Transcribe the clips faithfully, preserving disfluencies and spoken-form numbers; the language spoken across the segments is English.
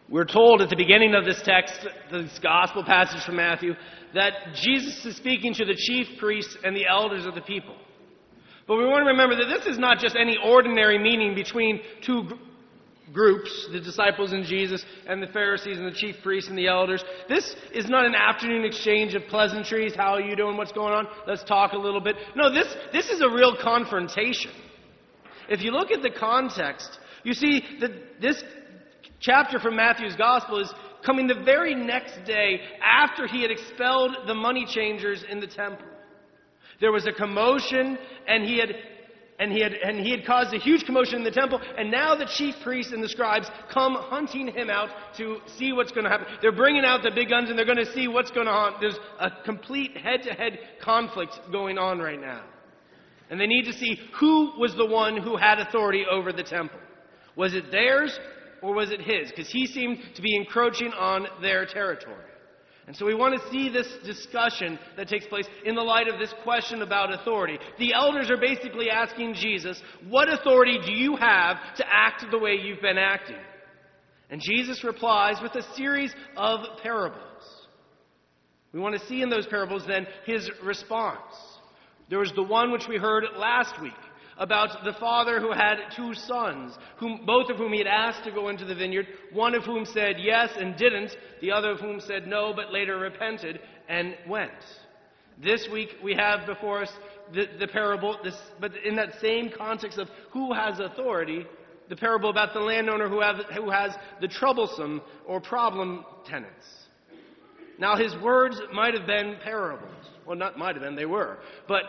We're told at the beginning of this text, this gospel passage from Matthew, that Jesus is speaking to the chief priests and the elders of the people. But we want to remember that this is not just any ordinary meeting between two gr- groups, the disciples and Jesus, and the Pharisees and the chief priests and the elders. This is not an afternoon exchange of pleasantries. How are you doing? What's going on? Let's talk a little bit. No, this, this is a real confrontation. If you look at the context, you see that this chapter from Matthew's Gospel is coming the very next day after he had expelled the money changers in the temple. There was a commotion, and he had and he had and he had caused a huge commotion in the temple, and now the chief priests and the scribes come hunting him out to see what's going to happen. They're bringing out the big guns, and they're going to see what's going to happen. There's a complete head-to-head conflict going on right now. And they need to see who was the one who had authority over the temple. Was it theirs? Or was it his? Because he seemed to be encroaching on their territory. And so we want to see this discussion that takes place in the light of this question about authority. The elders are basically asking Jesus, what authority do you have to act the way you've been acting? And Jesus replies with a series of parables. We want to see in those parables then his response. There was the one which we heard last week, about the father who had two sons, whom, both of whom he had asked to go into the vineyard, one of whom said yes and didn't, the other of whom said no but later repented and went. This week we have before us the, the parable, this, but in that same context of who has authority, the parable about the landowner who, have, who has the troublesome or problem tenants. Now his words might have been parables. Well, not might have been, they were. But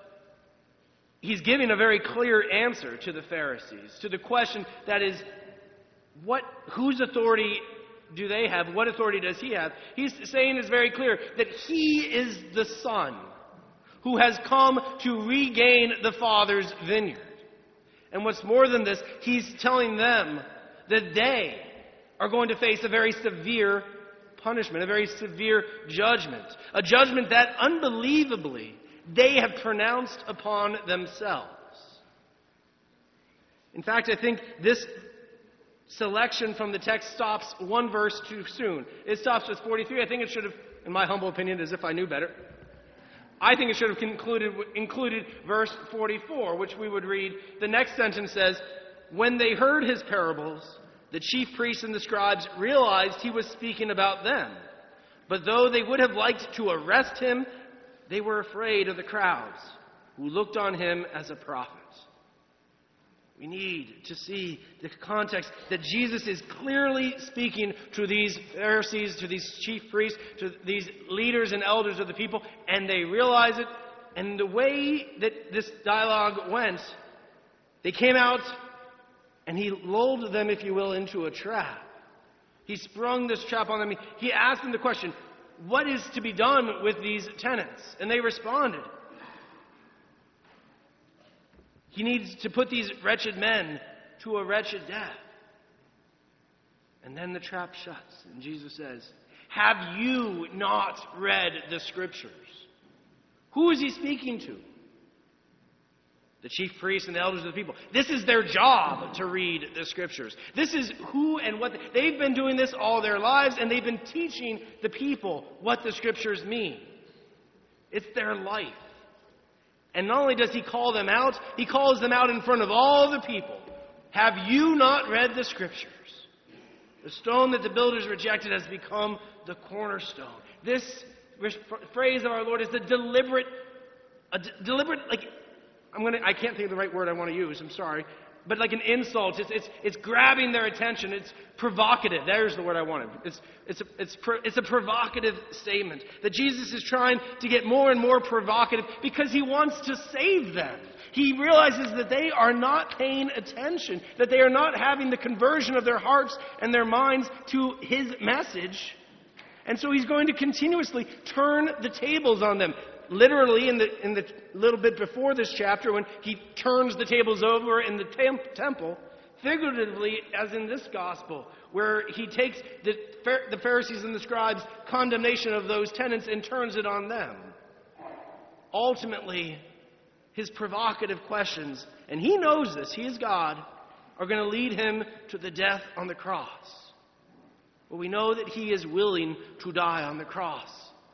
he's giving a very clear answer to the Pharisees, to the question that is, what, whose authority do they have? What authority does he have? He's saying it's very clear that he is the Son who has come to regain the Father's vineyard. And what's more than this, he's telling them that they are going to face a very severe punishment, a very severe judgment. A judgment that unbelievably they have pronounced upon themselves. In fact, I think this selection from the text stops one verse too soon. It stops with forty-three. I think it should have, in my humble opinion, as if I knew better, I think it should have concluded, included verse forty-four, which we would read. The next sentence says, when they heard his parables, the chief priests and the scribes realized he was speaking about them. But though they would have liked to arrest him, they were afraid of the crowds, who looked on him as a prophet. We need to see the context that Jesus is clearly speaking to these Pharisees, to these chief priests, to these leaders and elders of the people, and they realize it. And the way that this dialogue went, they came out, and he lulled them, if you will, into a trap. He sprung this trap on them. He asked them the question, what is to be done with these tenants? And they responded, he needs to put these wretched men to a wretched death. And then the trap shuts, and Jesus says, have you not read the Scriptures? Who is he speaking to? The chief priests and the elders of the people. This is their job to read the Scriptures. This is who and what. They've been doing this all their lives, and they've been teaching the people what the Scriptures mean. It's their life. And not only does he call them out, he calls them out in front of all the people. Have you not read the Scriptures? The stone that the builders rejected has become the cornerstone. This phrase of our Lord is the deliberate, a d- deliberate, like, I'm gonna, I can't think of the right word I want to use, I'm sorry. But like an insult, it's, it's, it's grabbing their attention. It's provocative. There's the word I wanted. It's, it's, a, it's, pro, it's a provocative statement. That Jesus is trying to get more and more provocative because he wants to save them. He realizes that they are not paying attention, that they are not having the conversion of their hearts and their minds to his message. And so he's going to continuously turn the tables on them. Literally, in the in the little bit before this chapter, when he turns the tables over in the temp- temple, figuratively, as in this gospel, where he takes the, the Pharisees and the scribes' condemnation of those tenants and turns it on them. Ultimately, his provocative questions, and he knows this, he is God, are going to lead him to the death on the cross. But we know that he is willing to die on the cross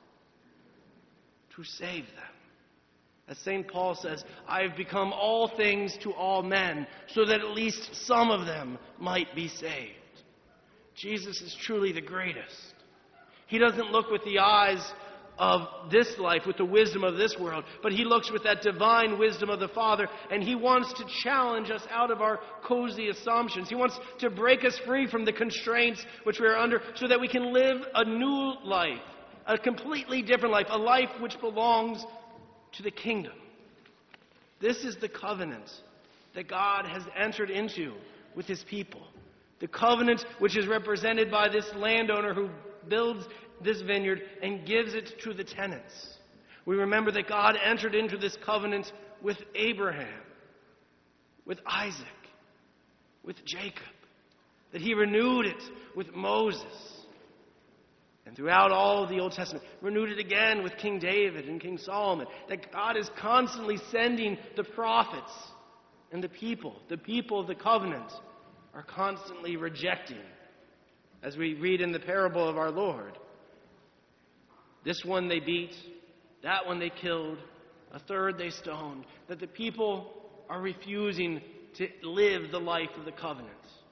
to save them. As Saint Paul says, I have become all things to all men, so that at least some of them might be saved. Jesus is truly the greatest. He doesn't look with the eyes of this life, with the wisdom of this world, but he looks with that divine wisdom of the Father, and he wants to challenge us out of our cozy assumptions. He wants to break us free from the constraints which we are under, so that we can live a new life, a completely different life, a life which belongs to the kingdom. This is the covenant that God has entered into with his people. The covenant which is represented by this landowner who builds this vineyard and gives it to the tenants. We remember that God entered into this covenant with Abraham, with Isaac, with Jacob, that he renewed it with Moses. And throughout all of the Old Testament, renewed it again with King David and King Solomon, that God is constantly sending the prophets and the people, the people of the covenant, are constantly rejecting, as we read in the parable of our Lord. This one they beat, that one they killed, a third they stoned, that the people are refusing to live the life of the covenant.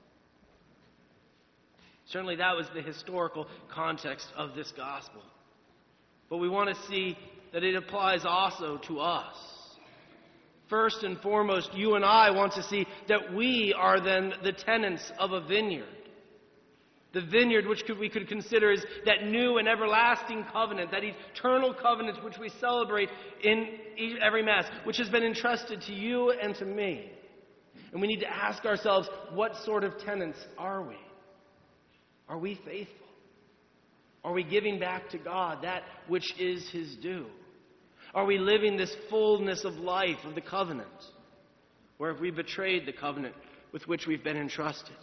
Certainly that was the historical context of this gospel. But we want to see that it applies also to us. First and foremost, you and I want to see that we are then the tenants of a vineyard. The vineyard which could, we could consider as that new and everlasting covenant, that eternal covenant which we celebrate in every Mass, which has been entrusted to you and to me. And we need to ask ourselves, what sort of tenants are we? Are we faithful? Are we giving back to God that which is his due? Are we living this fullness of life of the covenant? Or have we betrayed the covenant with which we've been entrusted?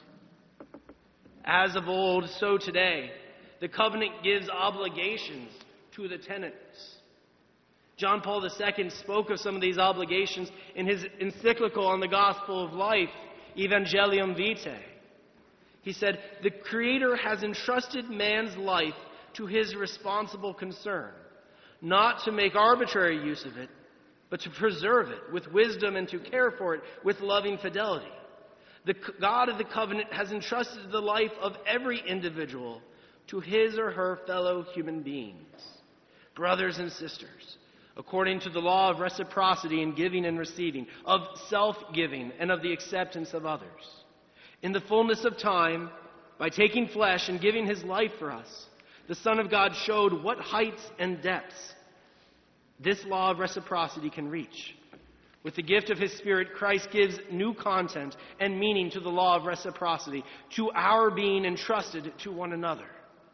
As of old, so today, the covenant gives obligations to the tenants. John Paul the Second spoke of some of these obligations in his encyclical on the Gospel of Life, Evangelium Vitae. He said, the Creator has entrusted man's life to his responsible concern, not to make arbitrary use of it, but to preserve it with wisdom and to care for it with loving fidelity. The God of the covenant has entrusted the life of every individual to his or her fellow human beings, brothers and sisters, according to the law of reciprocity in giving and receiving, of self-giving and of the acceptance of others. In the fullness of time, by taking flesh and giving his life for us, the Son of God showed what heights and depths this law of reciprocity can reach. With the gift of his Spirit, Christ gives new content and meaning to the law of reciprocity, to our being entrusted to one another.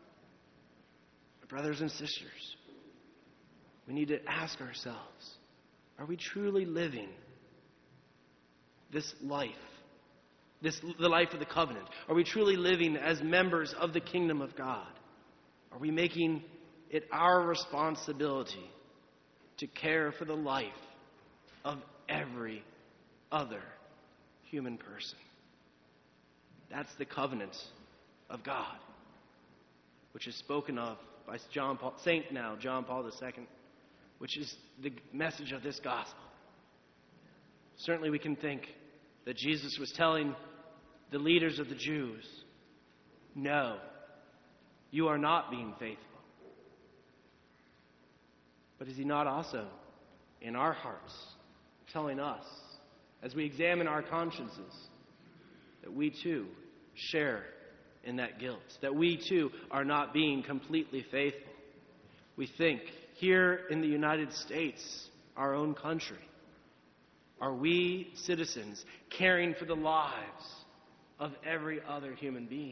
Brothers and sisters, we need to ask ourselves, are we truly living this life? This, the life of the covenant? Are we truly living as members of the kingdom of God? Are we making it our responsibility to care for the life of every other human person? That's the covenant of God, which is spoken of by John Paul, Saint now John Paul the Second, which is the message of this gospel. Certainly we can think that Jesus was telling the leaders of the Jews, no, you are not being faithful. But is he not also in our hearts telling us, as we examine our consciences, that we too share in that guilt, that we too are not being completely faithful? We think, here in the United States, our own country, are we citizens caring for the lives of every other human being?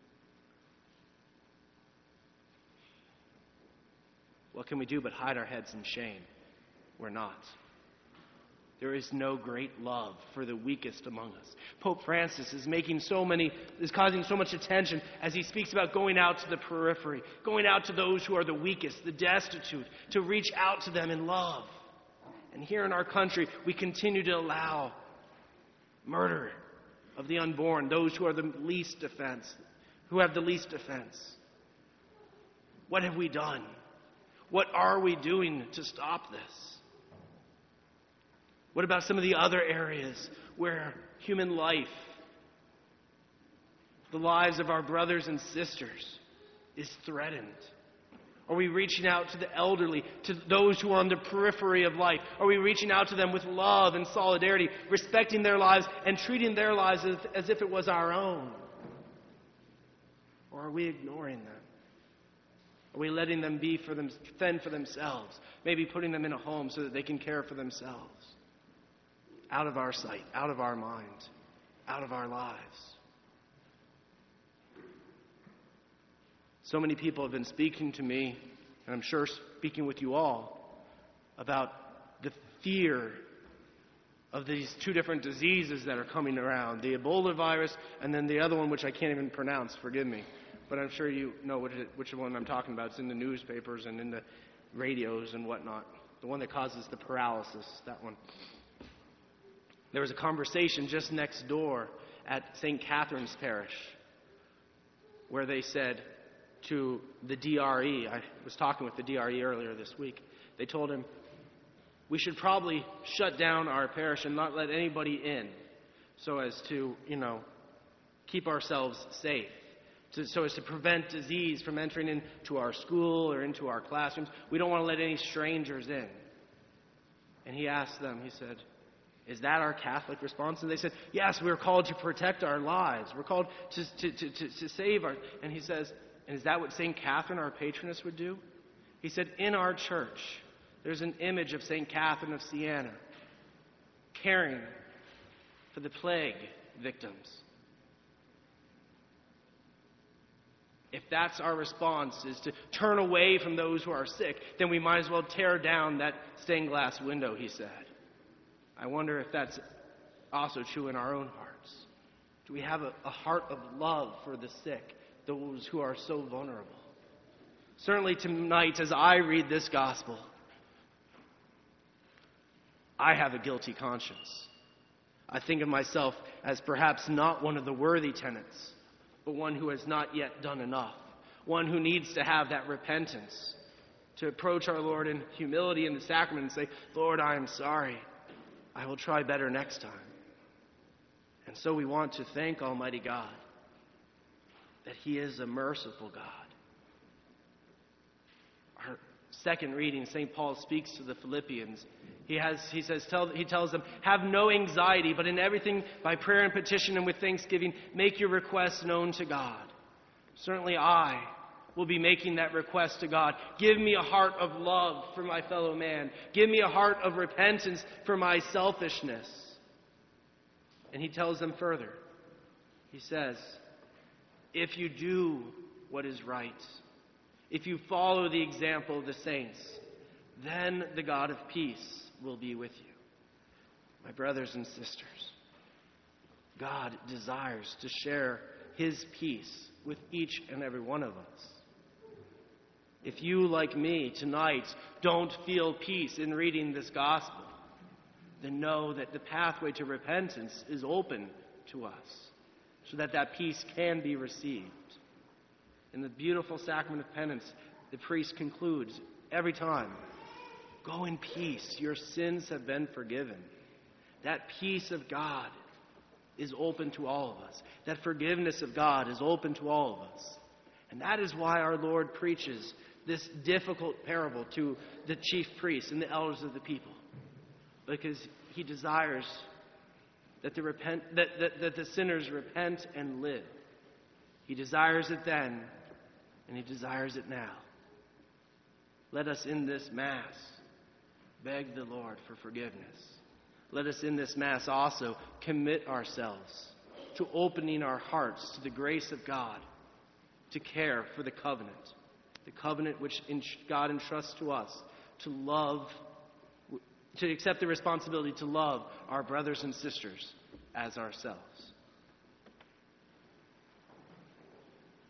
What can we do but hide our heads in shame? We're not. There is no great love for the weakest among us. Pope Francis is making so many, is causing so much attention as he speaks about going out to the periphery, going out to those who are the weakest, the destitute, to reach out to them in love. And here in our country, we continue to allow murder of the unborn, those who are the least defense, who have the least offense? What have we done? What are we doing to stop this? What about some of the other areas where human life, the lives of our brothers and sisters, is threatened? Are we reaching out to the elderly, to those who are on the periphery of life? Are we reaching out to them with love and solidarity, respecting their lives and treating their lives as, as if it was our own? Or are we ignoring them? Are we letting them be for them, fend for themselves? Maybe putting them in a home so that they can care for themselves. Out of our sight, out of our mind, out of our lives. So many people have been speaking to me, and I'm sure speaking with you all, about the fear of these two different diseases that are coming around. The Ebola virus, and then the other one, which I can't even pronounce, forgive me. But I'm sure you know which, which one I'm talking about. It's in the newspapers and in the radios and whatnot. The one that causes the paralysis, that one. There was a conversation just next door at Saint Catherine's Parish where they said to the D R E, I was talking with the D R E earlier this week, they told him, we should probably shut down our parish and not let anybody in so as to, you know, keep ourselves safe. To, so as to prevent disease from entering into our school or into our classrooms. We don't want to let any strangers in. And he asked them, he said, is that our Catholic response? And they said, yes, we're called to protect our lives. We're called to, to, to, to, to save our... And he says, and is that what Saint Catherine, our patroness, would do? He said, in our church, there's an image of Saint Catherine of Siena caring for the plague victims. If that's our response, is to turn away from those who are sick, then we might as well tear down that stained glass window, he said. I wonder if that's also true in our own hearts. Do we have a, a heart of love for the sick, those who are so vulnerable? Certainly tonight, as I read this gospel, I have a guilty conscience. I think of myself as perhaps not one of the worthy tenants, but one who has not yet done enough. One who needs to have that repentance, to approach our Lord in humility in the sacrament and say, Lord, I am sorry. I will try better next time. And so we want to thank Almighty God that He is a merciful God. Our second reading, Saint Paul speaks to the Philippians. He has, he says, tell, he tells them, have no anxiety, but in everything, by prayer and petition and with thanksgiving, make your requests known to God. Certainly I will be making that request to God. Give me a heart of love for my fellow man. Give me a heart of repentance for my selfishness. And he tells them further. He says, if you do what is right, if you follow the example of the saints, then the God of peace will be with you. My brothers and sisters, God desires to share His peace with each and every one of us. If you, like me, tonight don't feel peace in reading this gospel, then know that the pathway to repentance is open to us, so that that peace can be received. In the beautiful sacrament of penance, the priest concludes every time, go in peace, your sins have been forgiven. That peace of God is open to all of us. That forgiveness of God is open to all of us. And that is why our Lord preaches this difficult parable to the chief priests and the elders of the people. Because He desires that the, repent, that, that, that the sinners repent and live. He desires it then, and He desires it now. Let us in this Mass beg the Lord for forgiveness. Let us in this Mass also commit ourselves to opening our hearts to the grace of God, to care for the covenant, the covenant which God entrusts to us, to love, to accept the responsibility to love our brothers and sisters as ourselves.